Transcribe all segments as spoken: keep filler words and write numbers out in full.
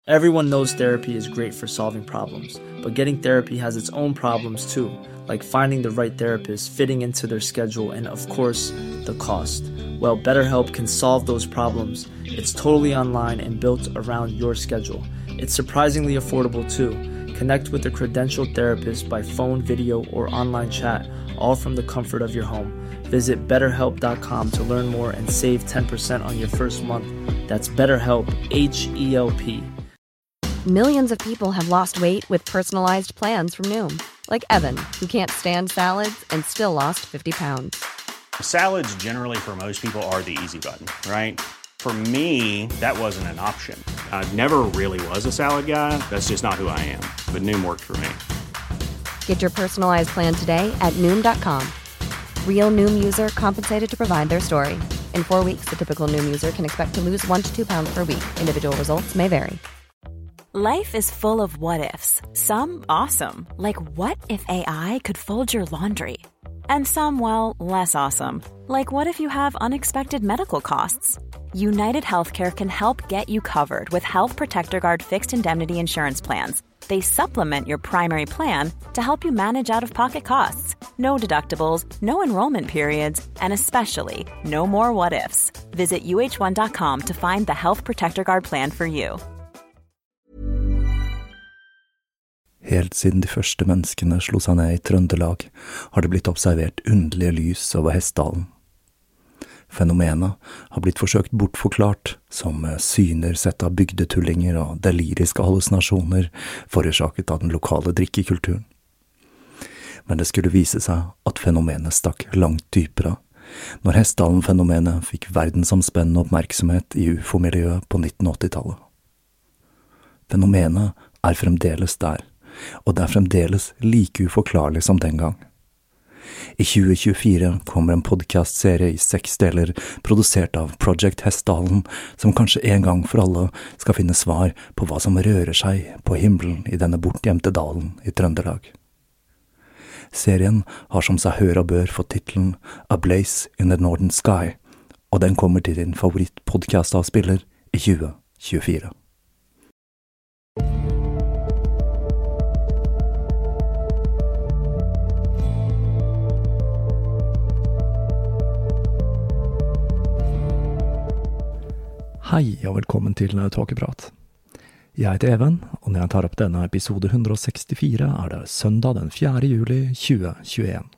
Everyone knows therapy is great for solving problems, but getting therapy has its own problems too, like finding the right therapist, fitting into their schedule, and of course, the cost. Well, BetterHelp can solve those problems. It's totally online and built around your schedule. It's surprisingly affordable too. Connect with a credentialed therapist by phone, video, or online chat, all from the comfort of your home. Visit better help dot com to learn more and save ten percent on your first month. That's BetterHelp, H E L P. Millions of people have lost weight with personalized plans from Noom. Like Evan, who can't stand salads and still lost fifty pounds. Salads generally for most people are the easy button, right? For me, that wasn't an option. I never really was a salad guy. That's just not who I am. But Noom worked for me. Get your personalized plan today at Noom dot com. Real Noom user compensated to provide their story. In four weeks, the typical Noom user can expect to lose one to two pounds per week. Individual results may vary. Life is full of what-ifs. Some awesome, like what if A I could fold your laundry? And some, well, less awesome, like what if you have unexpected medical costs? United Healthcare can help get you covered with Health Protector Guard fixed indemnity insurance plans. They supplement your primary plan to help you manage out-of-pocket costs. No deductibles, no enrollment periods, and especially no more what-ifs. Visit U H one dot com to find the Health Protector Guard plan for you. Helt siden de første menneskene slo seg ned i Trøndelag, har det blitt observert underlige lys over Hessdalen. Fenomenet har blitt forsøkt bortforklart som syner sett av bygdetullinger og deliriske hallusinasjoner forårsaket av den lokale drikkekulturen. Men det skulle vise seg at fenomenet stakk langt dypere, når Hessdalen-fenomenet fikk verdensomspennende oppmerksomhet i U F O-miljøet på nitten åtti-tallet. Fenomenet er fremdeles der, og det er fremdeles like uforklarlig som den gang. I tjue tjuefire kommer en podcastserie i seks deler produsert av Project Hessdalen, som kanskje en gang for alle skal finne svar på hva som rører seg på himmelen i denne bortgjemte dalen i Trøndelag. Serien har som seg hør og bør fått titelen A Blaze in the Northern Sky, og den kommer til din favorittpodcastavspiller i tjue tjuefire. Hei og velkommen til Tåkeprat. Jeg heter Even, og når jeg tar opp denne episode hundre sekstifire er det søndag den fjerde juli tjue tjueen.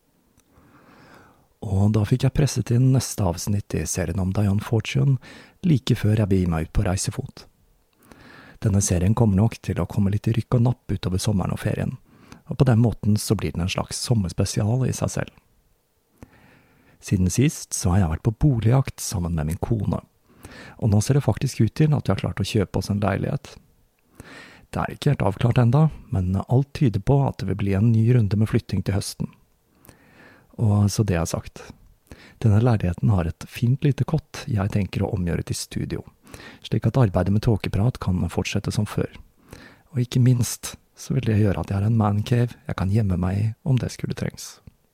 Og da fikk jeg presset inn neste avsnitt i serien om Diane Fortune like før jeg begir meg ut på reisefot. Denne serien kommer nok til å komme litt i rykk og napp utover sommeren og ferien, og på den måten så blir den en slags sommerspesial i seg selv. Siden sist så har jeg vært på boligjakt sammen med min kone. Og nå ser det faktisk ut til at vi har klart å kjøpe oss en leilighet. Det er ikke helt avklart enda, men alt tyder på at det vil bli en ny runde med flytting til høsten. Og så det er sagt. Denne leiligheten har et fint lite kott jeg tenker å omgjøre til studio, slik at arbeidet med tåkeprat kan fortsette som før. Og ikke minst så vil det gjøre at jeg har en mancave jeg kan gjemme meg i om det skulle trengs.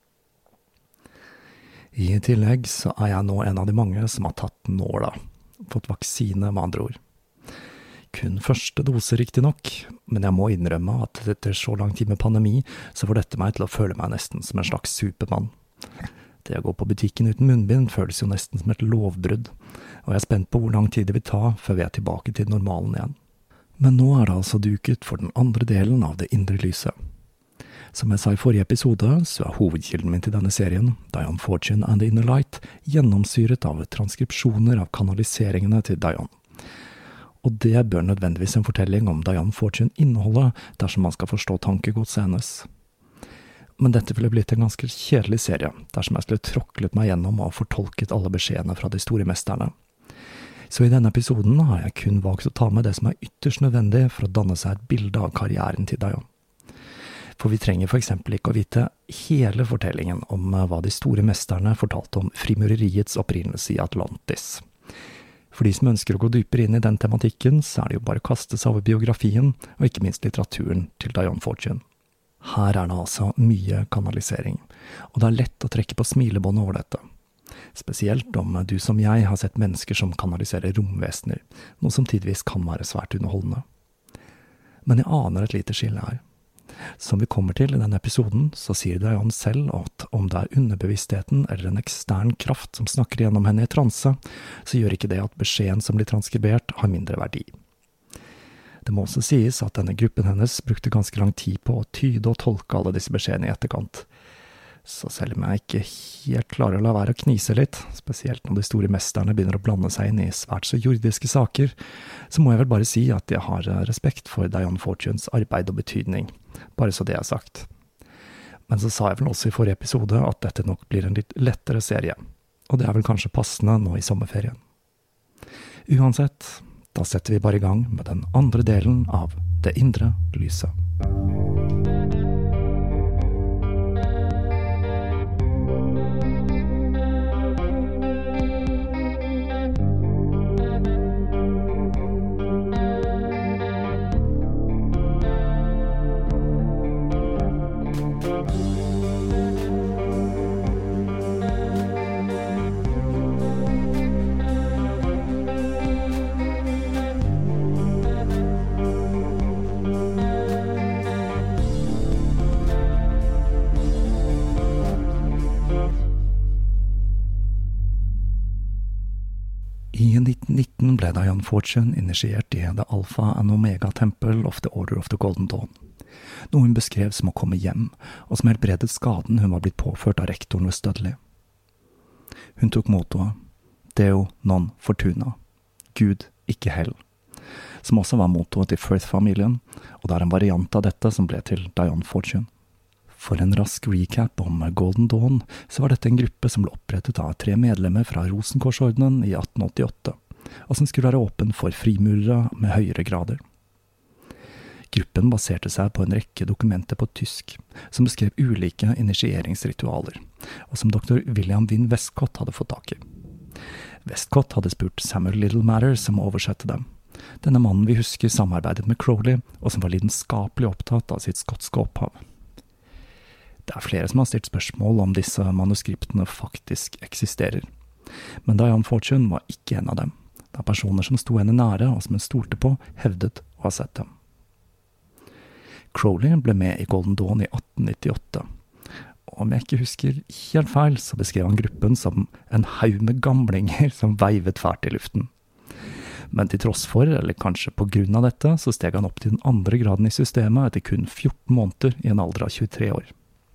I tillegg så er jeg nå en av de mange som har tatt nåla. Fått vaksine med andre ord. Kun første dose riktig nok, men jeg må innrømme at etter så lang tid med pandemi, så får dette meg til å føle meg nesten som en slags supermann. Det å gå på butikken uten munnbind føles jo nesten som et lovbrudd, og jeg er spent på hvor lang tid det vil ta før vi er tilbake til normalen igjen. Men nå er det altså duket for den andre delen av det indre lyset. Som jeg sa i forrige episode, så er hovedkilden min til denne serien, Diane Fortune and the Inner Light, gjennomsyret av transkripsjoner av kanaliseringene til Diane. Og det bør nødvendigvis en fortelling om Diane Fortune inneholde dersom man skal forstå tankegodset hennes. Men dette ville blitt en ganske kjedelig serie, dersom jeg skulle tråklet meg gjennom og fortolket alle beskjedene fra de store mesterne. Så i denne episoden har jeg kun valgt å ta med det som er ytterst nødvendig for å danne seg et bilde av karrieren til Diane. For vi trenger for eksempel ikke å vite hele fortellingen om hva de store mesterne fortalte om frimureriets opprinnelse i Atlantis. For de som ønsker å gå dypere inn i den tematikken, så er det jo bare å kaste seg over biografien, og ikke minst litteraturen til Diane Fortune. Her er det altså mye kanalisering, og det er lett å trekke på smilebåndet over dette. Spesielt om du som jeg har sett mennesker som kanaliserer romvesener, noe som tidvis kan være svært underholdende. Men jeg aner et lite skille her. Som vi kommer til i denne episoden, så sier Diane selv at om det er underbevisstheten eller en ekstern kraft som snakker gjennom henne i transe, så gjør ikke det at beskjeden som blir transkribert har mindre verdi. Det må også sies at denne gruppen hennes brukte ganske lang tid på å tyde og tolke alle disse beskjedene i etterkant. Så selv om jeg ikke helt klarer å la være å knise litt, spesielt når de store mesterne begynner å blande seg inn i svært så jordiske saker, så må jeg vel bare si at jeg har respekt for Diane Fortunes arbeid og betydning, bare så det er sagt. Men så sa jeg vel også i forrige episode at dette nok blir en litt lettere serie, og det er vel kanskje passende nå i sommerferien. Uansett, da setter vi bare i gang med den andre delen av Det indre lyset. I nitten nitten ble Diane Fortune initiert i The Alpha and Omega Temple of the Order of the Golden Dawn, noe hun beskrev som å komme hjem, og som helbredet skaden hun var blitt påført av rektoren ved Studley. Hun tok mottoet Deo non fortuna, Gud, ikke hell, som også var mottoet til Firth-familien, og det er en variant av dette som ble til Diane Fortune. For en rask recap om Golden Dawn, så var dette en gruppe som ble opprettet av tre medlemmer fra Rosenkorsordenen i atten åttiåtte, og som skulle være åpen for frimurere med høyere grader. Gruppen baserte seg på en rekke dokumenter på tysk, som beskrev ulike initieringsritualer, og som doktor William Wynne Westcott hadde fått tak i. Westcott hadde spurt Samuel Little Matters om å oversette dem. Denne mannen vi husker samarbeidet med Crowley, og som var lidenskapelig opptatt av sitt skotske opphav. Det er flere som har stilt spørsmål om disse manuskriptene faktisk eksisterer. Men Diane Fortune var ikke en av dem, da personer som sto henne nære og som hun stolte på, hevdet å ha sett dem. Crowley ble med i Golden Dawn i atten nittiåtte. Om jeg ikke husker helt feil, så beskrev han gruppen som en haug med gamlinger som veivet fælt i luften. Men til tross for, eller kanskje på grunn av dette, så steg han opp til den andre graden i systemet etter kun fjorten måneder i en alder av tjuetre år.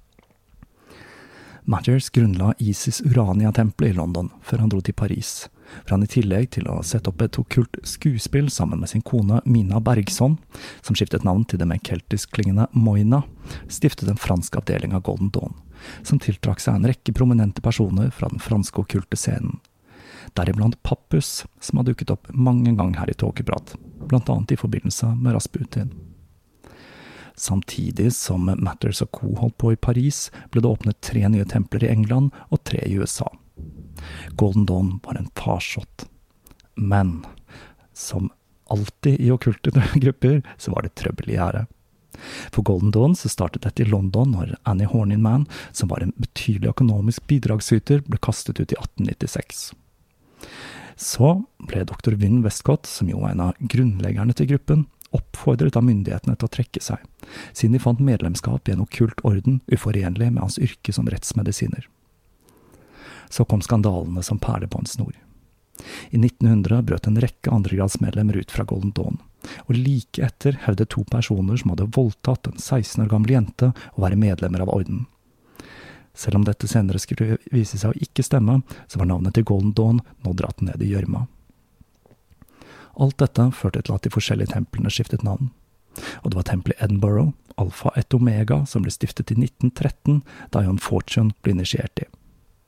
Matters grunnla Isis Urania-tempelet i London før han dro til Paris, for han i tillegg til å sette opp et okkult skuespill sammen med sin kone Mina Bergson, som skiftet navn til det mer keltisk-klingende Moina, stiftet en fransk avdeling av Golden Dawn, som tiltrakk seg en rekke prominente personer fra den franske okkulte scenen. Deriblant Pappus, som har dukket opp mange ganger her i Tåkeprat, blant annet i forbindelse med Rasputin. Samtidig som Matters og Co. holdt på i Paris, ble det åpnet tre nye templer i England og tre i U S A. Golden Dawn var en farsott. Men, som alltid i okkulte grupper, så var det trøbbel i gjære. For Golden Dawn så startet dette i London når Annie Horniman, som var en betydelig økonomisk bidragsyter, ble kastet ut i atten nittiseks. Så ble doktor Wynne Westcott, som jo var en av grunnleggerne til gruppen, oppfordret av myndighetene til å trekke seg, siden de fant medlemskap i en okkult orden uforenlig med hans yrke som rettsmedisiner. Så kom skandalene som perler på en snor. I nitten hundre brøt en rekke andregradsmedlemmer ut fra Golden Dawn, og like etter hevdet to personer som hadde voldtatt en seksten år gammel jente å være medlemmer av orden. Selv om dette senere skulle vise seg å ikke stemme, så var navnet til Golden Dawn nå dratt ned i gjørma. Alt dette førte til at de forskjellige templene skiftet navn. Og det var tempelet Edinburgh, Alpha et Omega, som ble stiftet i nitten tretten, da Diane Fortune ble initiert i.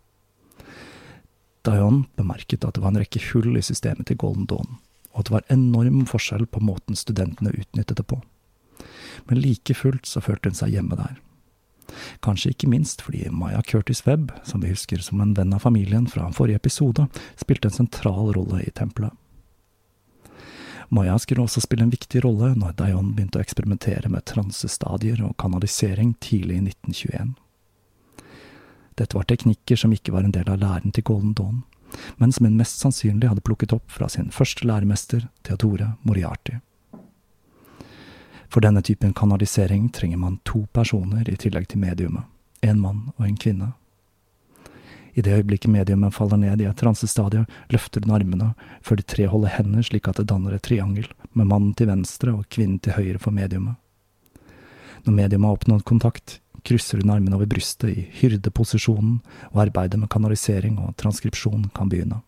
Diane bemerket at det var en rekke hull i systemet til Golden Dawn, og at det var enorm forskjell på måten studentene utnyttet det på. Men like fullt så følte hun seg hjemme der. Kanskje ikke minst fordi Maya Curtis Webb, som vi husker som en venn av familien fra forrige episode, spilte en sentral rolle i tempelet. Maya skulle også spille en viktig rolle når Diane begynte å eksperimentere med transestadier og kanalisering tidlig i nitten tjueen. Dette var teknikker som ikke var en del av læren til Golden Dawn, men som hun mest sannsynlig hadde plukket opp fra sin første læremester, Theodore Moriarty. For denne typen kanalisering trenger man to personer i tillegg til mediumet, en mann og en kvinne. I det øyeblikket mediumet faller ned i et transestadie, løfter den armene, før de tre holder hender slik at det danner et triangel, med mannen til venstre og kvinnen til høyre for mediumet. Når mediumet har oppnådd kontakt, krysser hun armene over brystet i hyrdeposisjonen, og arbeidet med kanalisering og transkripsjon kan begynne.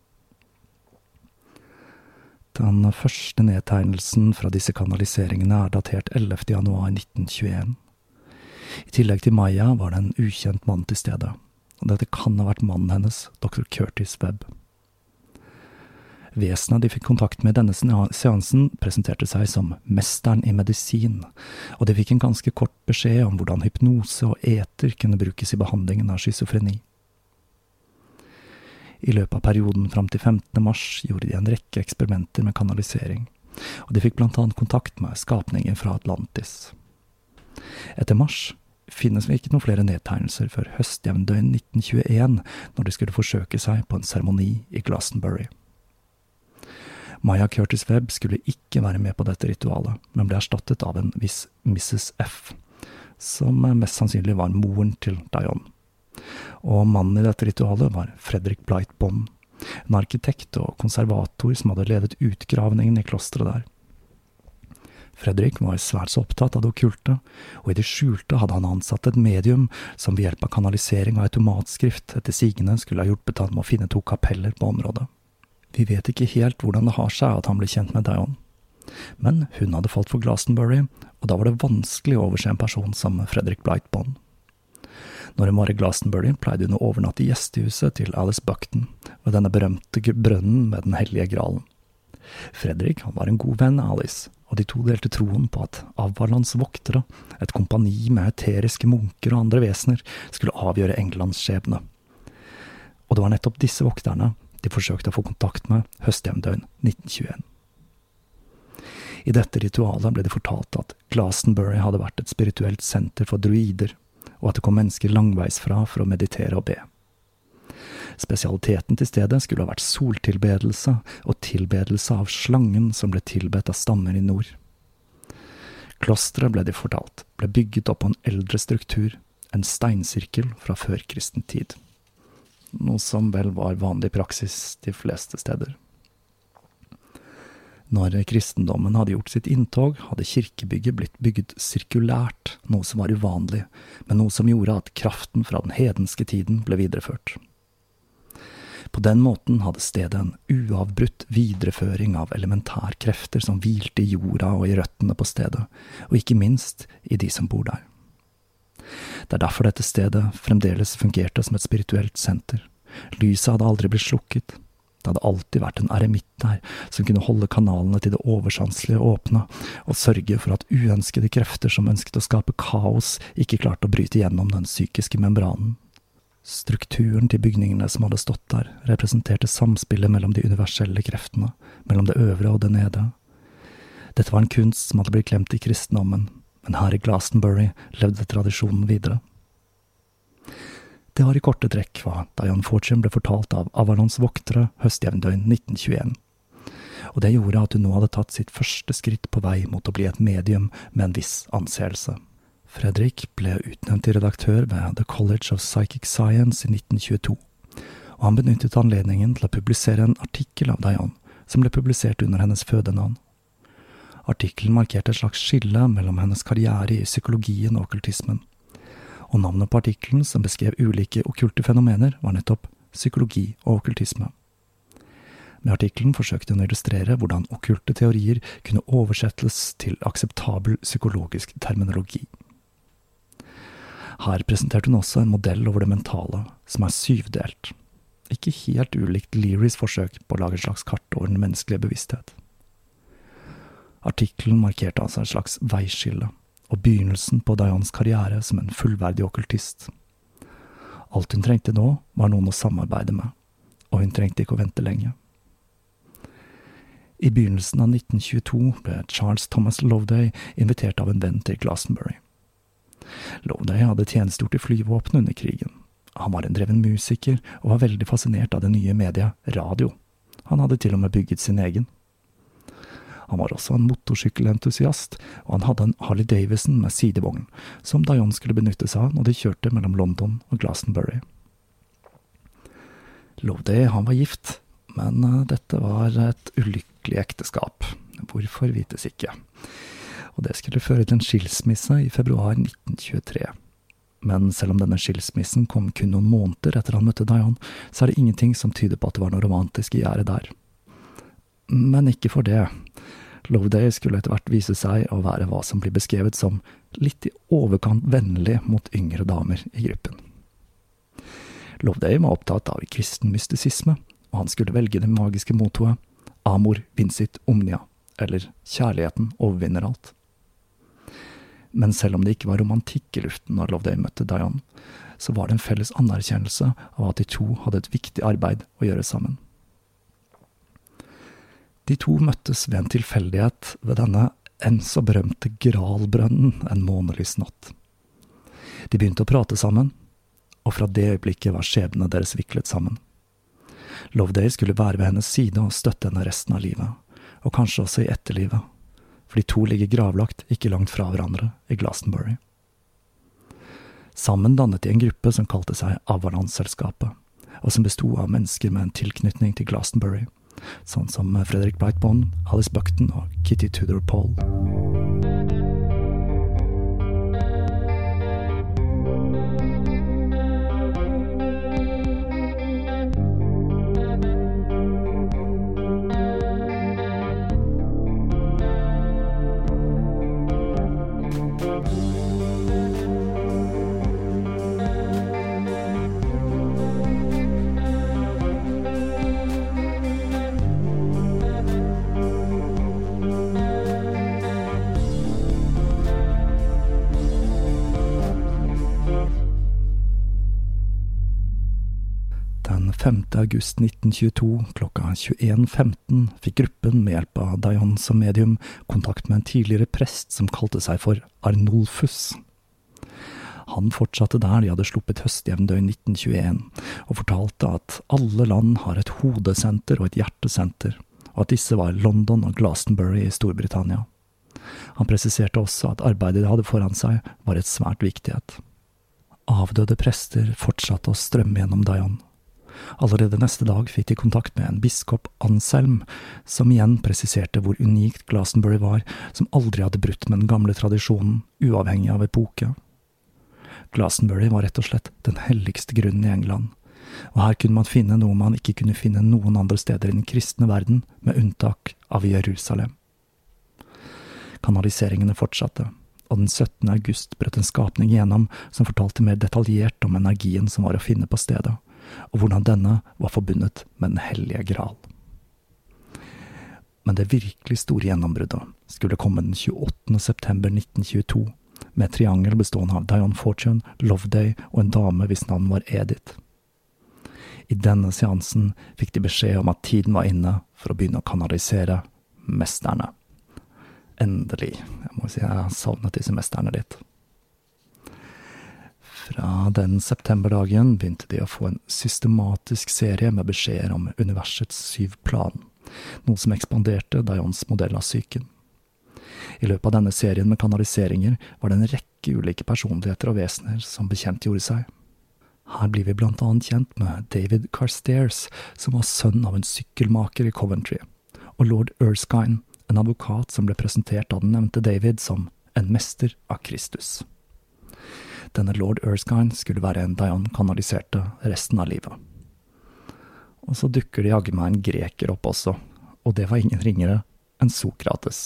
Den første nedtegnelsen fra disse kanaliseringene er datert ellevte januar nitten tjueen. I tillegg til Maya var det en ukjent mann til stede, og dette kan ha vært mannen hennes, doktor Curtis Webb. Vesenet de fikk kontakt med denne seansen presenterte seg som mesteren i medisin, og de fikk en ganske kort beskjed om hvordan hypnose og eter kunne brukes i behandlingen av schizofreni. I løpet av perioden fram til femtende mars gjorde de en rekke eksperimenter med kanalisering, og de fikk blant annet kontakt med skapninger fra Atlantis. Etter mars finnes vi ikke noen flere nedtegnelser før høstjevndøgn nitten tjueen, når de skulle forsøke seg på en seremoni i Glastonbury. Maya Curtis Webb skulle ikke være med på dette ritualet, men ble erstattet av en viss missus F, som mest sannsynlig var moren til Dion. Og mannen i dette ritualet var Frederick Blight Bond, en arkitekt og konservator som hadde ledet utgravningen i klosteret der. Fredrik var svært så opptatt av det okkulte, og i det skjulte hadde han ansatt et medium som ved hjelp av kanalisering og automatskrift etter sigende skulle ha hjulpet han med å finne to kapeller på området. Vi vet ikke helt hvordan det har seg at han ble kjent med Dion. Men hun hadde falt for Glastonbury, og da var det vanskelig å overse en person som Frederick Blight Bond. Når hun var i Glastonbury, pleide hun å overnatte i gjestehuset til Alice Buckton, ved denne berømte brønnen med den hellige gralen. Fredrik han var en god venn av Alice, og de to delte troen på at Avalons voktere, et kompani med eteriske munker og andre vesener, skulle avgjøre Englands skjebne. Og det var nettopp disse vokterne de forsøkte å få kontakt med høstjevndøgn nitten tjueen. I dette ritualet ble det fortalt at Glastonbury hadde vært et spirituelt senter for druider, og at det kom mennesker langveisfra for å meditere og be. Spesialiteten til stedet skulle ha vært soltilbedelse og tilbedelse av slangen som ble tilbedt av stammer i nord. Klosteret, ble det fortalt, ble bygget opp på en eldre struktur, en steinsirkel fra førkristen tid. Noe som vel var vanlig praksis de fleste steder. Når kristendommen hadde gjort sitt inntog, hadde kirkebygget blitt bygget sirkulært, noe som var uvanlig, men noe som gjorde at kraften fra den hedenske tiden ble videreført. På den måten hadde stedet en uavbrutt videreføring av elementærkrefter som hvilte i jorda og i røttene på stedet, og ikke minst i de som bor der. Det er derfor dette stedet fremdeles fungerte som et spirituelt senter. Lyset hadde aldri blitt slukket. Det hadde alltid vært en eremitt der, som kunne holde kanalene til det oversanselige åpne, og sørge for at uønskede krefter som ønsket å skape kaos, ikke klarte å bryte gjennom den psykiske membranen. Strukturen til bygningene som hadde stått der, representerte samspillet mellom de universelle kreftene, mellom det øvre og det nede. Dette var en kunst som hadde blitt glemt i kristendommen, men her i Glastonbury levde tradisjonen videre. Det var i korte trekk hva Dion Fortune ble fortalt av Avalons voktere høstjevndøgn nitten tjueen, og det gjorde at hun nå hadde tatt sitt første skritt på vei mot å bli et medium med en viss anseelse. Fredrik ble utnevnt til redaktør ved The College of Psychic Science i nitten tjueto, og han benyttet anledningen til å publisere en artikkel av Dion, som ble publisert under hennes fødenavn. Artikkelen markerte et slags skille mellom hennes karriere i psykologien og okkultismen, og navnet på artikkelen som beskrev ulike okkulte fenomener var nettopp psykologi og okkultisme. Med artikkelen forsøkte hun å illustrere hvordan okkulte teorier kunne oversettes til akseptabel psykologisk terminologi. Her presenterte hun også en modell over det mentale, som er syvdelt. Ikke helt ulikt Learys forsøk på å lage et slags kart over den menneskelige bevissthet. Artikkelen markerte altså et slags veiskille, og begynnelsen på Dions karriere som en fullverdig okkultist. Alt hun trengte nå var noen å samarbeide med, og hun trengte ikke å vente lenge. I begynnelsen av nitten tjueto ble Charles Thomas Loveday invitert av en venn til Glastonbury. Loveday hadde tjenestgjort i flyvåpenet under krigen. Han var en dreven musiker og var veldig fascinert av det nye mediet radio. Han hadde til og med bygget sin egen. Han var også en motorsykkelentusiast, og han hadde en Harley Davidson med sidevogn, som Dion skulle benytte seg av når de kjørte mellom London og Glastonbury. Loveday, han var gift, men dette var et ulykkelig ekteskap. Hvorfor vites ikke. Og det skulle føre til en skilsmisse i februar nitten tjuetre. Men selv om denne skilsmissen kom kun noen måneder etter han møtte Dion, så er det ingenting som tyder på at det var noe romantisk i gjære der. Men ikke for det. Loveday skulle etter hvert vise seg å være hva som blir beskrevet som litt i overkant vennlig mot yngre damer i gruppen. Loveday var opptatt av kristen mystisisme, og han skulle velge det magiske mottoet Amor vincit omnia, eller kjærligheten overvinner alt. Men selv om det ikke var romantikk i luften når Loveday møtte Dion, så var det en felles anerkjennelse av at de to hadde et viktig arbeid å gjøre sammen. De to møttes ved en tilfeldighet ved denne enn så berømte Gralbrønnen en månelys natt. De begynte å prate sammen, og fra det øyeblikket var skjebnene deres viklet sammen. Loveday skulle være ved hennes side og støtte henne resten av livet, og kanskje også i etterlivet, for de to ligger gravlagt ikke langt fra hverandre i Glastonbury. Sammen dannet de en gruppe som kalte seg Avalon-selskapet, og som bestod av mennesker med en tilknytning til Glastonbury, sånn som Frederick Brightbone, Alice Buckton og Kitty Tudor Paul. femte august nitten tjueto klokka tjueen femten fikk gruppen med hjelp av Dion som medium kontakt med en tidligere prest som kalte seg for Arnulfus. Han fortsatte der de hadde sluppet høstjevndøgn nitten tjueen, og fortalte at alle land har et hodesenter og et hjertesenter, og at disse var London og Glastonbury i Storbritannia. Han presiserte også at arbeidet de hadde foran seg var et svært viktighet. Avdøde prester fortsatte å strømme gjennom Dion. Allerede neste dag fikk de kontakt med en biskop Anselm, som igjen presiserte hvor unikt Glastonbury var, som aldri hadde brutt med den gamle tradisjonen, uavhengig av epoke. Glastonbury var rett og slett den helligste grunnen i England, og her kunne man finne noe man ikke kunne finne noen andre steder i den kristne verden, med unntak av Jerusalem. Kanaliseringene fortsatte, og den syttende august brøt en skapning igjennom som fortalte mer detaljert om energien som var å finne på stedet, og hvordan denne var forbundet med den hellige Gral. Men det virkelig store gjennombruddet skulle komme den tjueåttende september nitten tjueto, med et triangel bestående av Dion Fortune, Loveday og en dame hvis navn var Edith. I denne seansen fikk de beskjed om at tiden var inne for å begynne å kanalisere mesterne. Endelig, jeg må si jeg har savnet disse mesterne litt. Fra den septemberdagen begynte de å få en systematisk serie med beskjeder om universets syv plan, noe som ekspanderte Dions modell av psyken. I løpet av denne serien med kanaliseringer var det en rekke ulike personligheter og vesener som bekjentgjorde seg. Her blir vi blant annet kjent med David Carstairs, som var sønn av en sykkelmaker i Coventry, og lord Erskine, en advokat som ble presentert av den nevnte David som en mester av Kristus. Denne lord Erskine skulle være en Dion kanaliserte resten av livet. Og så dukker det jaggu meg en greker opp også, og det var ingen ringere enn Sokrates.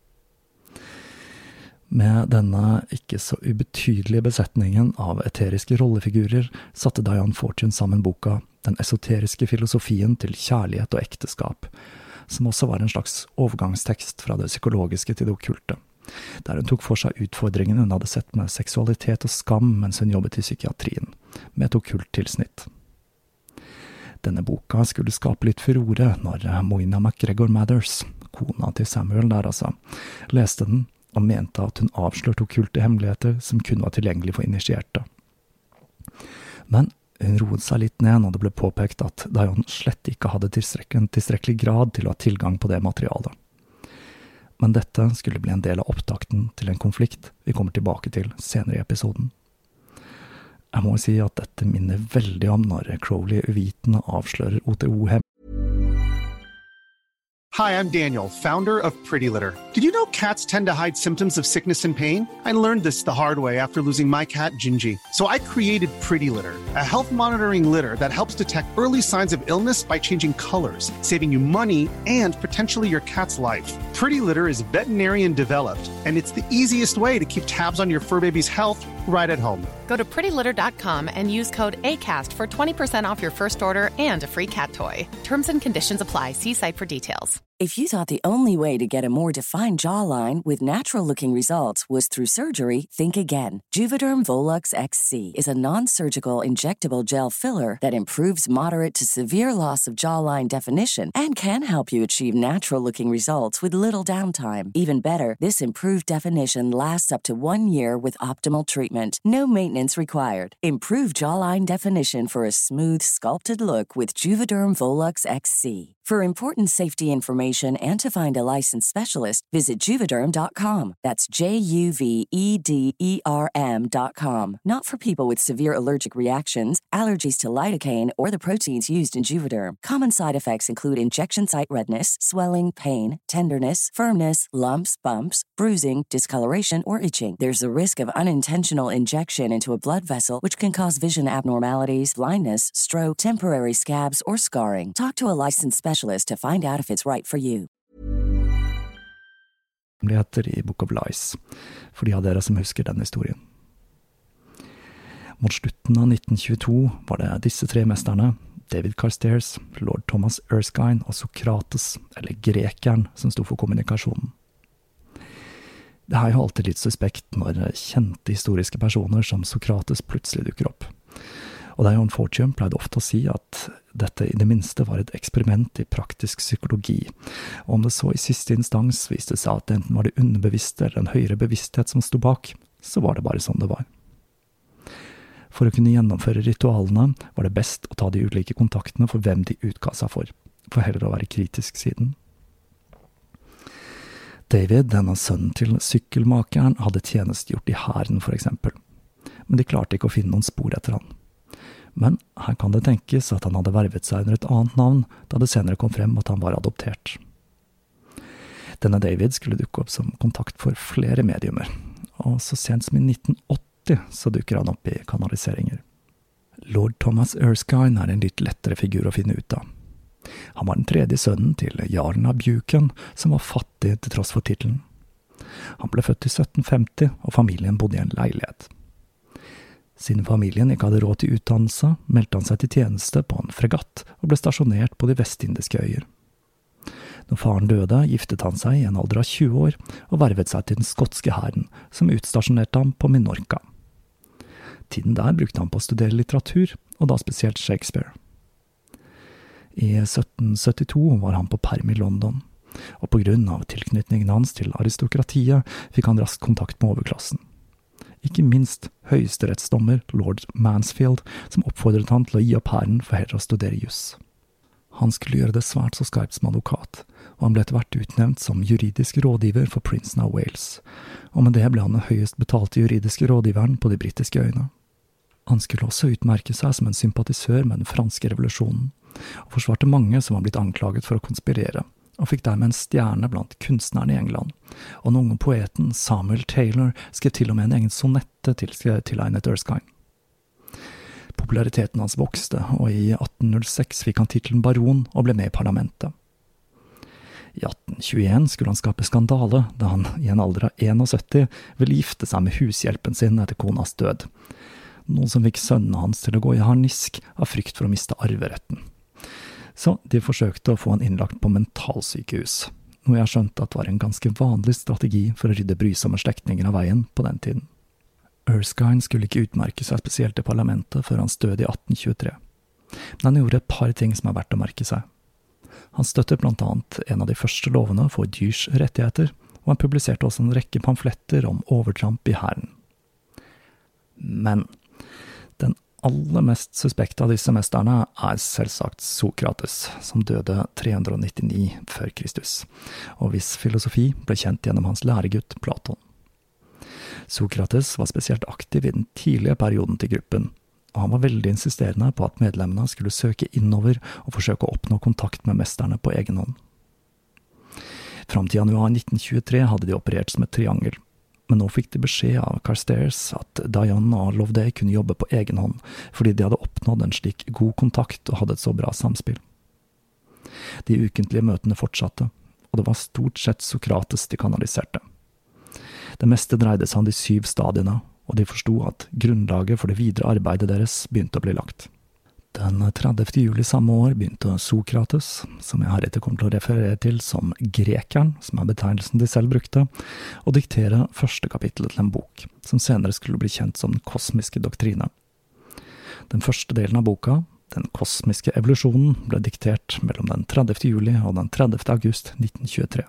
Med denne ikke så ubetydelige besetningen av eteriske rollefigurer satte Dion Fortune sammen boka Den esoteriske filosofien til kjærlighet og ekteskap, som også var en slags overgangstekst fra det psykologiske til det okkulte, der hun tok for seg utfordringen hun hadde sett med seksualitet og skam mens hun jobbet i psykiatrien, med et okkult tilsnitt. Denne boka skulle skape litt furore når Moina MacGregor Mathers, kona til Samuel der altså, leste den og mente at hun avslørte okkulte hemmeligheter som kun var tilgjengelig for initierte. Men hun roet seg litt ned når det ble påpekt at Dion slett ikke hadde tilstrekkelig, tilstrekkelig grad til å ha tilgang på det materialet. Men dette skulle bli en del av opptakten til en konflikt vi kommer tilbake til senere i episoden. Jeg må si at dette minner veldig om når Crowley uvitende avslører O T O-hem. Hi, I'm Daniel, founder of Pretty Litter. Did you know cats tend to hide symptoms of sickness and pain? I learned this the hard way after losing my cat, Gingy. So I created Pretty Litter, a health monitoring litter that helps detect early signs of illness by changing colors, saving you money and potentially your cat's life. Pretty Litter is veterinarian developed, and it's the easiest way to keep tabs on your fur baby's health right at home. Go to pretty litter dot com and use code ACAST for twenty percent off your first order and a free cat toy. Terms and conditions apply. See site for details. If you thought the only way to get a more defined jawline with natural-looking results was through surgery, think again. Juvederm Volux X C is a non-surgical injectable gel filler that improves moderate to severe loss of jawline definition and can help you achieve natural-looking results with little downtime. Even better, this improved definition lasts up to one year with optimal treatment. No maintenance required. Improve jawline definition for a smooth, sculpted look with Juvederm Volux X C. For important safety information and to find a licensed specialist, visit Juvederm dot com. That's J U V E D E R M dot com. Not for people with severe allergic reactions, allergies to lidocaine, or the proteins used in Juvederm. Common side effects include injection site redness, swelling, pain, tenderness, firmness, lumps, bumps, bruising, discoloration, or itching. There's a risk of unintentional injection into a blood vessel, which can cause vision abnormalities, blindness, stroke, temporary scabs, or scarring. Talk to a licensed specialist to find out if it's right for you. I Book of Lies, for de av dere som husker den historien. Mot slutten av nitten tjueto var det disse tre mesterne, David Carstairs, lord Thomas Erskine og Sokrates, eller grekeren, som stod for kommunikasjonen. Det er jo alltid litt suspekt når kjente historiske personer som Sokrates plutselig dukker opp. Og Dion Fortune pleide ofte å si at dette i det minste var et eksperiment i praktisk psykologi, og om det så i siste instans viste seg at enten var det underbevisste eller en høyere bevissthet som stod bak, så var det bare sånn det var. For å kunne gjennomføre ritualene var det best å ta de ulike kontaktene for hvem de utga seg for, for heller å være kritisk siden. David, denne sønnen til sykkelmakeren, hadde tjenestegjort i hæren for eksempel, men de klarte ikke å finne noen spor etter han. Men her kan det tenkes at han hadde vervet seg under et annet navn, da det senere kom frem at han var adoptert. Denne David skulle dukke opp som kontakt for flere mediumer, og så sent som i nitten åtti så dukker han opp i kanaliseringer. Lord Thomas Erskine er en litt lettere figur å finne ut av. Han var den tredje sønnen til jarlen av Buchan, som var fattig til tross for titelen. Han ble født i sytten femti, og familien bodde i en leilighet. Siden familien ikke hadde råd til utdannelse, meldte han seg til tjeneste på en fregatt og ble stasjonert på de vestindiske øyer. Når faren døde, giftet han seg i en alder av tjue år og vervet seg til den skotske hæren, som utstasjonerte ham på Minorca. Tiden der brukte han på å studere litteratur, og da spesielt Shakespeare. I sytten syttito var han på perm i London, og på grunn av tilknytningen hans til aristokratiet fikk han raskt kontakt med overklassen. Ikke minst høyesterettsdommer Lord Mansfield, som oppfordret han til å gi opp hæren for heller å studere juss. Han skulle gjøre det svært så skarpt som advokat, og han ble etter hvert utnevnt som juridisk rådgiver for prinsen av Wales, og med det ble han den høyest betalte juridiske rådgiveren på de britiske øyene. Han skulle også utmerke seg som en sympatisør med den franske revolusjonen, og forsvarte mange som var blitt anklaget for å konspirere, og fikk dermed en stjerne blant kunstnerne i England, og den unge poeten Samuel Taylor skrev til og med en egen sonette til tilegnet Erskine. Populariteten hans vokste, og i atten null seks fikk han titelen baron og ble med i parlamentet. I atten tjueen skulle han skape skandale, da han i en alder av syttién ville gifte seg med hushjelpen sin etter konas død, noe som fikk sønnen hans til å gå i harnisk av frykt for å miste arveretten. Så de forsøkte å få han innlagt på mentalsykehus, noe jeg skjønte at var en ganske vanlig strategi for å rydde brysomme slektninger av veien på den tiden. Erskine skulle ikke utmerke seg spesielt i parlamentet før hans død i atten tjuetre, men han gjorde et par ting som er verdt å merke seg. Han støttet blant annet en av de første lovene for dyrs rettigheter, og han publiserte også en rekke pamfletter om overtramp i hæren. Men den aller mest suspekte av disse mesterne er selvsagt Sokrates, som døde tre hundre nittini før Kristus, og hvis filosofi ble kjent gjennom hans læregutt Platon. Sokrates var spesielt aktiv i den tidlige perioden til gruppen, og han var veldig insisterende på at medlemmene skulle søke innover og forsøke å oppnå kontakt med mesterne på egen hånd. Fram til januar nitten tjuetre hadde de operert som et triangel, men nå fikk de beskjed av Carstairs at Dion og Loveday kunne jobbe på egen hånd, fordi de hadde oppnådd en slik god kontakt og hadde et så bra samspill. De ukentlige møtene fortsatte, og det var stort sett Sokrates de kanaliserte. Det meste dreide seg om de syv stadiene, og de forstod at grunnlaget for det videre arbeidet deres begynte å bli lagt. Den tredivte juli samme år begynte Sokrates, som jeg heretter kommer til å referere til som grekeren, som er betegnelsen de selv brukte, å diktere første kapittelet til en bok, som senere skulle bli kjent som den kosmiske doktrine. Den første delen av boka, Den kosmiske evolusjonen, ble diktert mellom den tredivte juli og den tredivte august nitten tjuetre.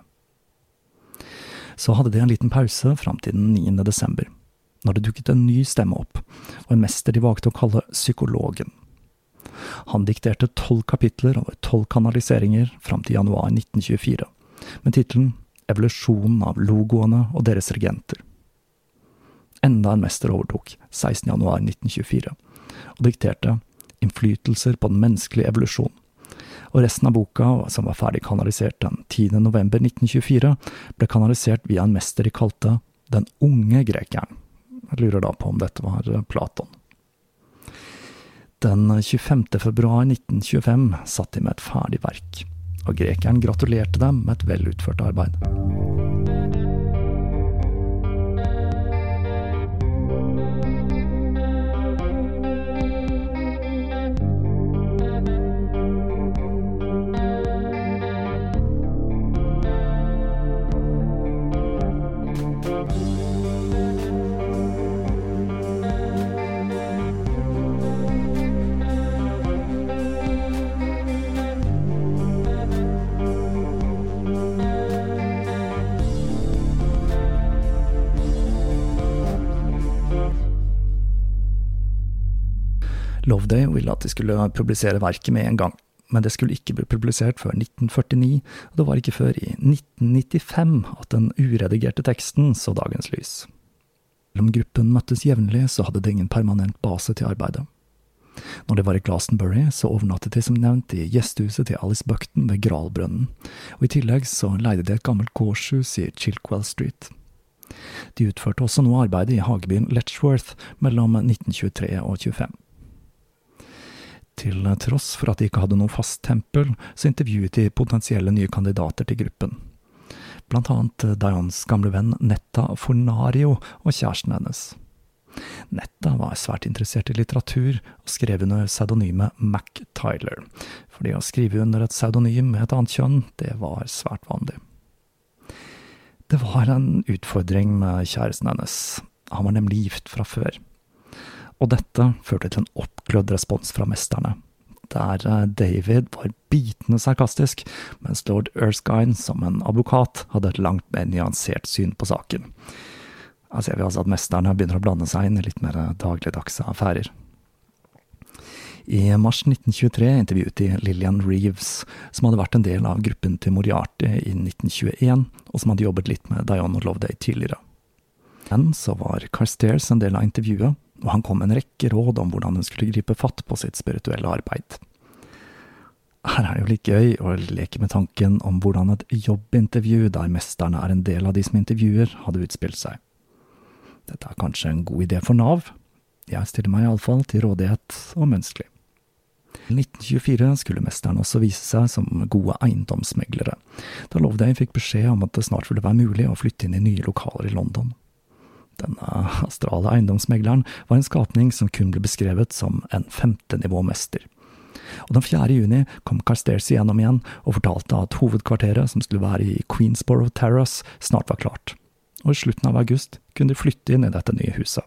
Så hadde de en liten pause fram til den niende desember, når det dukket en ny stemme opp, og en mester de valgte å kalle psykologen. Han dikterte tolv kapitler over tolv kanaliseringer fram til januar nitten tjuefire, med titelen Evolusjonen av logoene og deres regenter. Enda en mester overtok sekstende januar nitten tjuefire, og dikterte Innflytelser på den menneskelige evolusjon. Og resten av boka, som var ferdig kanalisert den tiende november nitten tjuefire, ble kanalisert via en mester de kalte Den unge grekeren. Jeg lurer da på om dette var Platon. Den tjuefemte februar nitten tjuefem satt de med et ferdig verk, og grekeren gratulerte dem med et velutført arbeid. Loveday ville at de skulle publisere verket med en gang, men det skulle ikke bli publisert før nitten førtini, og det var ikke før i nitten nittifem at den uredigerte teksten så dagens lys. Om gruppen møttes jevnlig, så hadde det ingen permanent base til arbeidet. Når de var i Glastonbury, så overnattet de som nevnt i gjestehuset til Alice Buckton ved Gralbrønnen, og i tillegg så leide de et gammelt gårdshus i Chilkwell Street. De utførte også noe arbeid i hagebyen Letchworth mellom nitten tjuetre og tjuefem. Til tross for at de ikke hadde noe fast tempel, så intervjuet de potensielle nye kandidater til gruppen. Blant annet Dions gamle venn Netta Fornario og kjæresten hennes. Netta var svært interessert i litteratur og skrev under pseudonymet Mac Tyler, fordi å skrive under et pseudonym med et annet kjønn, det var svært vanlig. Det var en utfordring med kjæresten hennes. Han var nemlig gift fra før. Og dette førte til en oppglødd respons fra mesterne, der David var bitende sarkastisk, mens lord Erskine, som en advokat, hadde et langt mer nyansert syn på saken. Her ser vi altså at mesterne begynner å blande seg inn i litt mer dagligdagse affærer. I mars nitten tjuetre intervjuet de Lillian Reeves, som hadde vært en del av gruppen til Moriarty i nitten tjueen, og som hadde jobbet litt med Dion og Loveday tidligere. Men så var Carstairs en del av intervjuet, og han kom med en rekke råd om hvordan hun skulle gripe fatt på sitt spirituelle arbeid. Her er det jo litt gøy å leke med tanken om hvordan et jobbintervju der mesterne er en del av de som intervjuer, hadde utspilt seg. Dette er kanskje en god idé for Nav. Jeg stiller meg i alle fall til rådighet og menneskelig. I nitten tjuefire skulle mesterne også vise seg som gode eiendomsmeglere, da Loveday fikk beskjed om at det snart ville være mulig å flytte inn i nye lokaler i London. Denne astrale eiendomsmegleren var en skapning som kun ble beskrevet som en femte nivå mester. Og den fjerde juni kom Carstairs igjennom igjen og fortalte at hovedkvarteret som skulle være i Queensborough Terrace snart var klart. Og i slutten av august kunne de flytte inn i dette nye huset.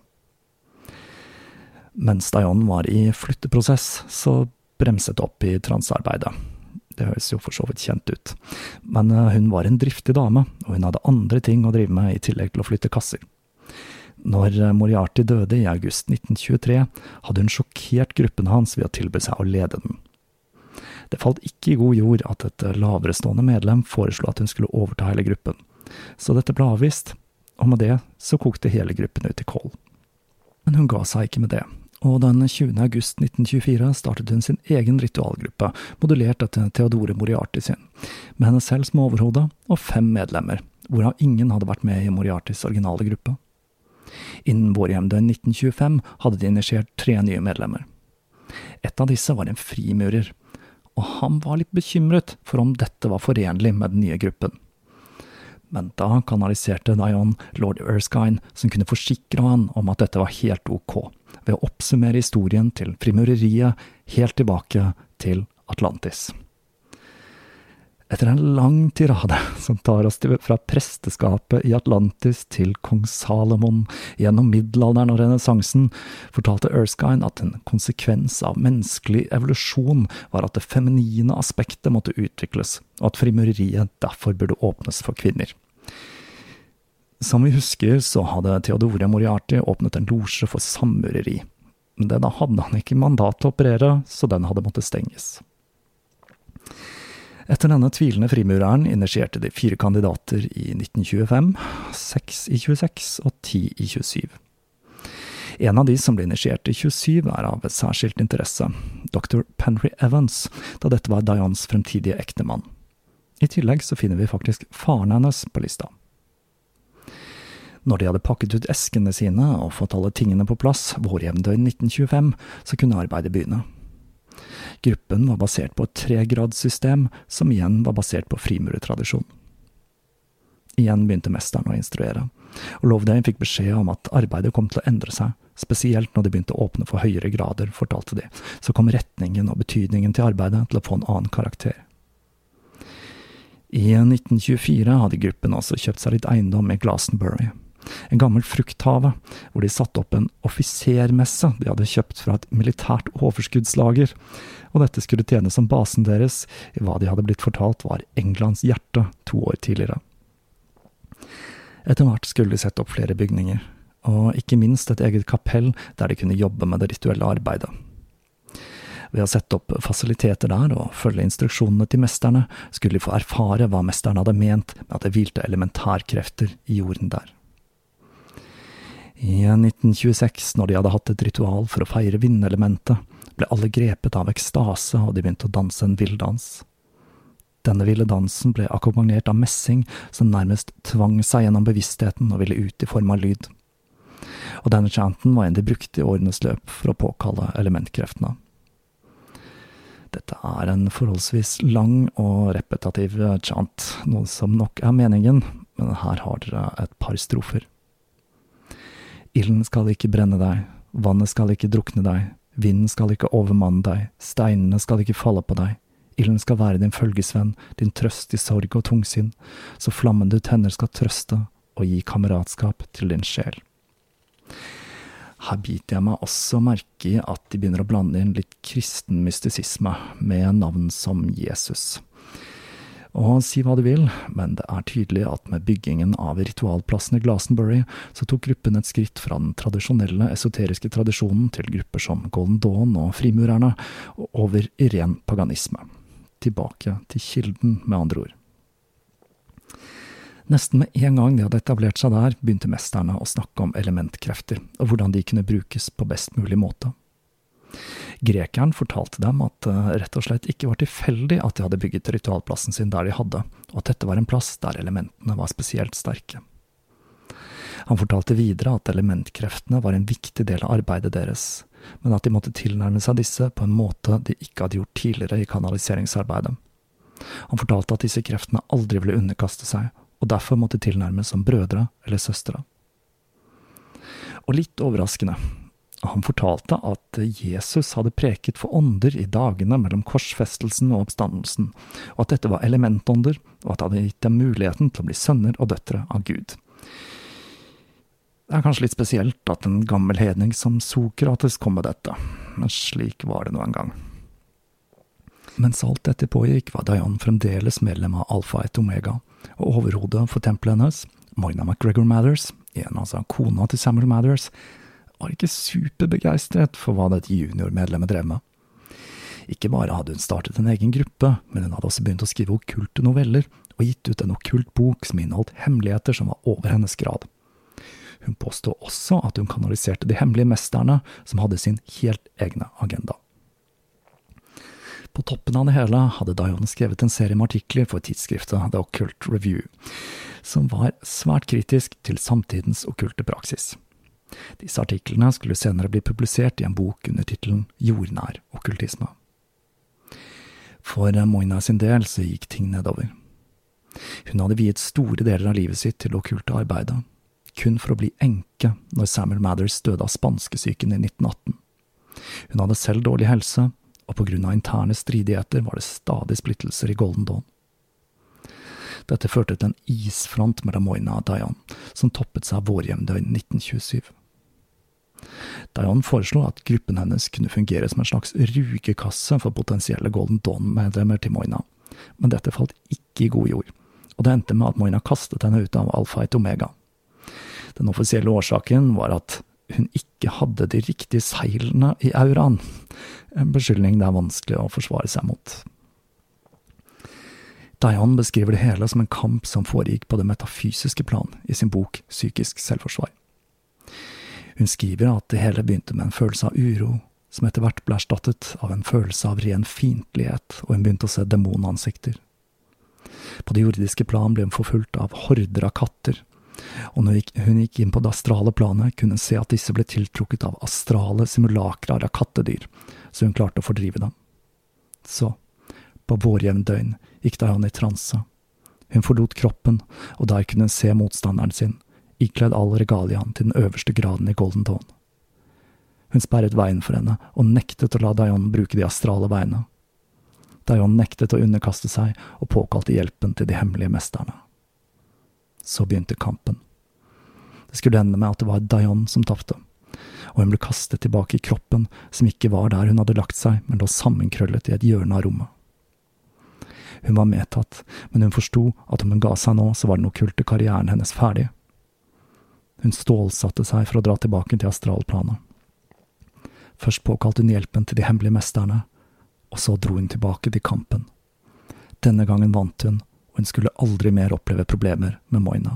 Mens Dion var i flytteprosess, så bremset opp i transarbeidet. Det høres jo for så vidt kjent ut. Men hun var en driftig dame, og hun hadde andre ting å drive med i tillegg til å flytte kasser. Når Moriarty døde i august nitten tjuetre, hadde hun sjokkert gruppen hans ved å tilby seg å lede den. Det falt ikke i god jord at et lavere stående medlem foreslo at hun skulle overta hele gruppen, så dette ble avvist, og med det så kokte hele gruppen ut i kål. Men hun ga seg ikke med det, og den tjuende august nitten tjuefire startet hun sin egen ritualgruppe, modellert etter Theodore Moriarty sin, med henne selv som overhode og fem medlemmer, hvorav ingen hadde vært med i Moriartys originale gruppe. Innen vårhjemdøgn nitten tjuefem hadde de initiert tre nye medlemmer. Et av disse var en frimurer, og han var litt bekymret for om dette var forenlig med den nye gruppen. Men da kanaliserte Dion Lord Erskine, som kunne forsikre han om at dette var helt ok, ved å oppsummere historien til frimureriet helt tilbake til Atlantis. Etter en lang tirade som tar oss til, fra presteskapet i Atlantis til kong Salomon gjennom middelalderen og renessansen, fortalte Erskine at en konsekvens av menneskelig evolusjon var at det feminine aspektet måtte utvikles, og at frimureriet derfor burde åpnes for kvinner. Som vi husker så hadde Theodore Moriarty åpnet en losje for sammureri, men da hadde han ikke mandat til å operere, så den hadde måttet stenges. Etter denne tvilende frimureren initierte de fire kandidater i nitten tjuefem, seks i tjueseks og ti i tjuesyv. En av de som ble initiert i tjuesyv er av særskilt interesse, doktor Penry Evans, da dette var Dions fremtidige ektemann. I tillegg så finner vi faktisk faren hennes på lista. Når de hadde pakket ut eskene sine og fått alle tingene på plass vårjevndøgn nitten tjuefem, så kunne arbeidet begynne. Gruppen var basert på et tregradssystem, som igjen var basert på frimurertradisjon. Igjen begynte mesteren å instruere, og Loveday fikk beskjed om at arbeidet kom til å endre seg, spesielt når de begynte å åpne for høyere grader, fortalte de, så kom retningen og betydningen til arbeidet til å få en annen karakter. I nitten tjuefire hadde gruppen også kjøpt seg litt eiendom i Glastonbury, en gammel frukthave, hvor de satte opp en offisermesse de hadde kjøpt fra et militært overskuddslager, og dette skulle tjene som basen deres i hva de hadde blitt fortalt var Englands hjerte to år tidligere. Etter hvert skulle de sette opp flere bygninger, og ikke minst et eget kapell der de kunne jobbe med det rituelle arbeidet. Ved å sette opp fasiliteter der og følge instruksjonene til mesterne, skulle de få erfare hva mesterne hadde ment med at det hvilte elementærkrefter i jorden der. I nitten tjueseks, når de hadde hatt et ritual for å feire vindelementet, ble alle grepet av ekstase, og de begynte å danse en vilddans. Denne ville dansen ble akkompagnert av messing, som nærmest tvang seg gjennom bevisstheten og ville ut i form av lyd. Og denne chanten var en de brukte i årenes løp for å påkalle elementkreftene. Dette er en forholdsvis lang og repetitiv chant, noe som nok er meningen, men her har dere et par strofer. Ilden skal ikke brenne deg, vannet skal ikke drukne deg, vinden skal ikke overmanne deg, steinene skal ikke falle på deg, ilden skal være din følgesvenn, din trøst i sorg og tungsinn, så flammen du tenner skal trøste og gi kameratskap til din sjel. Her biter jeg meg også merke i at de begynner å blande inn litt kristen mystisisme med navn som Jesus. Og si hva du vil, men det er tydelig at med byggingen av ritualplassen i Glastonbury, så tok gruppen et skritt fra den tradisjonelle esoteriske tradisjonen til grupper som Golden Dawn og frimurerne, og over i ren paganisme. Tilbake til kilden, med andre ord. Nesten med en gang de hadde etablert seg der, begynte mesterne å snakke om elementkrefter, og hvordan de kunne brukes på best mulig måte. Grekeren fortalte dem at det rett og slett ikke var tilfeldig at de hadde bygget ritualplassen sin der de hadde, og at dette var en plass der elementene var spesielt sterke. Han fortalte videre at elementkreftene var en viktig del av arbeidet deres, men at de måtte tilnærme seg disse på en måte de ikke hadde gjort tidligere i kanaliseringsarbeidet. Han fortalte at disse kreftene aldri ville underkaste seg, og derfor måtte tilnærmes som brødre eller søstre. Og litt overraskende, han fortalte at Jesus hadde preket for ånder i dagene mellom korsfestelsen og oppstandelsen, og at dette var elementånder, og at det hadde gitt dem muligheten til å bli sønner og døtre av Gud. Det er kanskje litt spesielt at en gammel hedning som Sokrates kom med dette, men slik var det nå en gang. Mens alt dette pågikk, var Dion fremdeles medlem av Alpha et Omega, og overhodet for tempelet hennes, Moina MacGregor Mathers, igjen altså kona til Samuel Mathers, var ikke superbegeistret for hva dette juniormedlemmet drev med. Ikke bare hadde hun startet en egen gruppe, men hun hadde også begynt å skrive okkulte noveller og gitt ut en okkult bok som inneholdt hemmeligheter som var over hennes grad. Hun påstod også at hun kanaliserte de hemmelige mesterne som hadde sin helt egne agenda. På toppen av det hele hadde Diane skrevet en serie med artikler for tidsskriftet The Occult Review, som var svært kritisk til samtidens okkulte praksis. Disse artiklene skulle senere bli publisert i en bok under titelen Jordnær okkultisme. For Moina sin del så gikk ting nedover. Hun hadde viet store deler av livet sitt til okkulte arbeidet, kun for å bli enke når Samuel Mathers døde av spanskesyken i nitten atten. Hun hadde selv dårlig helse, og på grunn av interne stridigheter var det stadig splittelser i Golden Dawn. Dette førte til en isfront mellom Moina og Diane, som toppet seg vårjevndøgn nitten tjuesyv. Diane foreslo at gruppen hennes kunne fungere som en slags rugekasse for potensielle Golden Dawn-medlemmer til Moina, men dette falt ikke i god jord, og det endte med at Moina kastet henne ut av Alpha et Omega. Den offisielle årsaken var at hun ikke hadde de riktige seilene i auraen, en beskyldning det er vanskelig å forsvare seg mot. Diane beskriver det hele som en kamp som foregikk på det metafysiske plan i sin bok Psykisk selvforsvar. Hun skriver at det hele begynte med en følelse av uro, som etter hvert ble erstattet av en følelse av ren fiendtlighet, og hun begynte å se demonansikter. På det jordiske plan ble hun forfulgt av horder av katter, og når hun gikk inn på det astrale planet, kunne hun se at disse ble tiltrukket av astrale simulakrer av kattedyr, så hun klarte å fordrive dem. Så, på vårjevndøgn, gikk Diane i transe. Hun forlot kroppen, og der kunne hun se motstanderen sin, ikledd all regaliaen til den øverste graden i Golden Dawn. Hun sperret veien for henne, og nektet å la Diane bruke de astrale veiene. Diane nektet å underkaste seg, og påkalte hjelpen til de hemmelige mesterne. Så begynte kampen. Det skulle ende med at det var Diane som tapte, og hun ble kastet tilbake i kroppen, som ikke var der hun hadde lagt seg, men lå sammenkrøllet i et hjørne av rommet. Hun var medtatt, men hun forstod at om hun ga seg nå, så var den okkulte karrieren hennes ferdig. Hun stålsatte seg for å dra tilbake til astralplanet. Først påkalte hun hjelpen til de hemmelige mesterne, og så dro hun tilbake til kampen. Denne gangen vant hun, og hun skulle aldri mer oppleve problemer med Moina.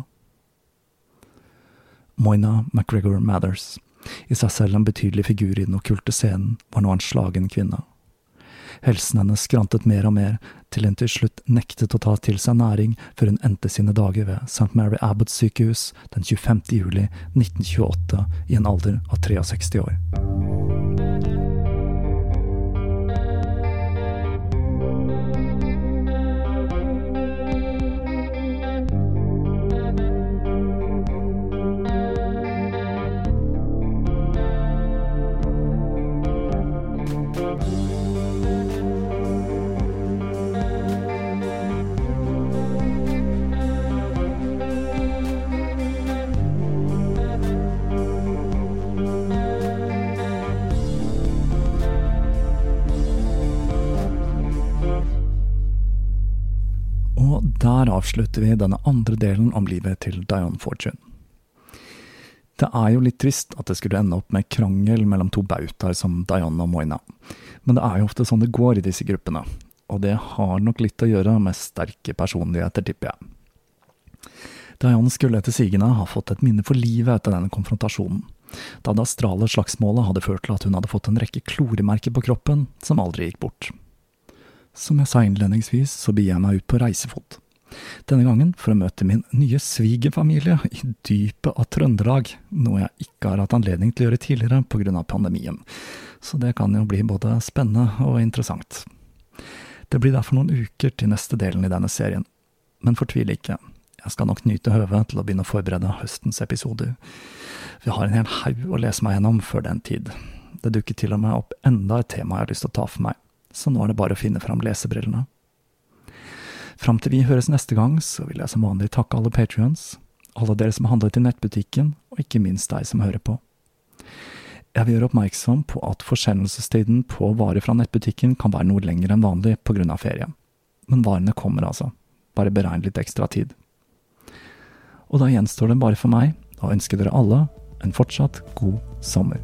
Moina MacGregor Mathers, i seg selv en betydelig figur i den okkulte scenen, var nå en slagen kvinne. Helsen hennes skrantet mer og mer, til hun til slutt nektet å ta til seg næring før hun endte sine dager ved Saint Mary Abbot sykehus den tjuefemte juli nitten tjueåtte i en alder av sekstitre år. Der avslutter vi denne andre delen om livet til Diane Fortune. Det er jo litt trist at det skulle ende opp med krangel mellom to bautaer som Diane og Moina, men det er jo ofte sånn det går i disse gruppene, og det har nok litt å gjøre med sterke personligheter, tipper jeg. Diane skulle etter sigende ha fått et minne for livet etter denne konfrontasjonen, da det astrale slagsmålet hadde ført til at hun hadde fått en rekke kloremerker på kroppen som aldri gikk bort. Som jeg sa innledningsvis, så begir jeg meg ut på reisefot. Denne gangen for å møte min nye svigerfamilie i dypet av Trøndelag, noe jeg ikke har hatt anledning til å gjøre tidligere på grunn av pandemien. Så det kan jo bli både spennende og interessant. Det blir derfor noen uker til neste delen i denne serien, men fortvil ikke. Jeg skal nok nyte høvet til å begynne å forberede høstens episoder. Vi har en hel haug å lese meg gjennom før den tid. Det dukker til og med opp enda et tema jeg har lyst til å ta for meg, så nå er det bare å finne fram lesebrillene. Fram til vi høres neste gang, så vil jeg som vanlig takke alle Patreons, alle dere som har handlet i nettbutikken, og ikke minst deg som hører på. Jeg vil gjøre oppmerksom på at forsendelsestiden på varer fra nettbutikken kan være noe lenger enn vanlig på grunn av ferie. Men varene kommer altså. Bare beregn litt ekstra tid. Og da gjenstår det bare for meg og ønsker dere alle en fortsatt god sommer.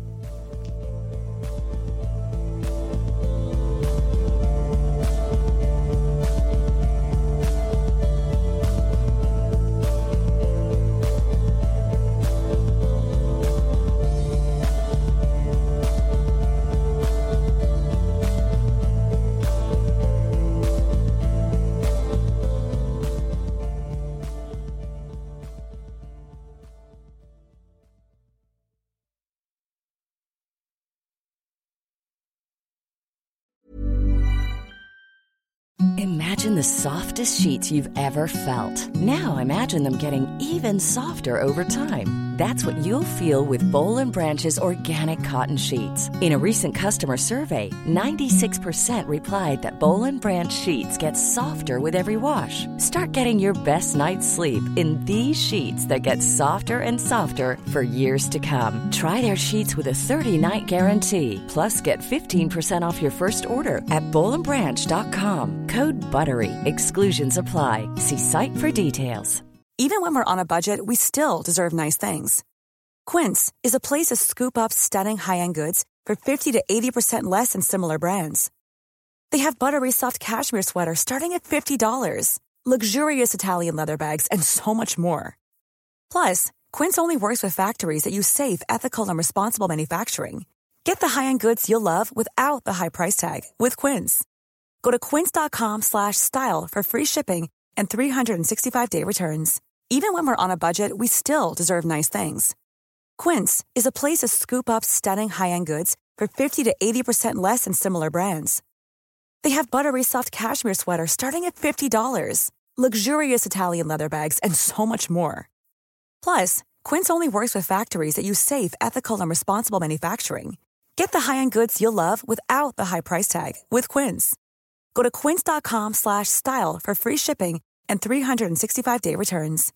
Imagine the softest sheets you've ever felt. Now imagine them getting even softer over time. That's what you'll feel with Boll and Branch's organic cotton sheets. In a recent customer survey, ninety-six percent replied that Boll and Branch sheets get softer with every wash. Start getting your best night's sleep in these sheets that get softer and softer for years to come. Try their sheets with a thirty-night guarantee. Plus, get fifteen percent off your first order at boll and branch dot com. Code BUTTERY. Exclusions apply. See site for details. Even when we're on a budget, we still deserve nice things. Quince is a place to scoop up stunning high-end goods for fifty to eighty percent less than similar brands. They have buttery soft cashmere sweaters starting at fifty dollars, luxurious Italian leather bags, and so much more. Plus, Quince only works with factories that use safe, ethical, and responsible manufacturing. Get the high-end goods you'll love without the high price tag with Quince. Go to quince.com slash style for free shipping and three sixty-five day returns. Even when we're on a budget, we still deserve nice things. Quince is a place to scoop up stunning high-end goods for fifty to eighty percent less than similar brands. They have buttery soft cashmere sweaters starting at fifty dollars, luxurious Italian leather bags, and so much more. Plus, Quince only works with factories that use safe, ethical, and responsible manufacturing. Get the high-end goods you'll love without the high price tag with Quince. Go to quince.com slash style for free shipping and three sixty-five day returns.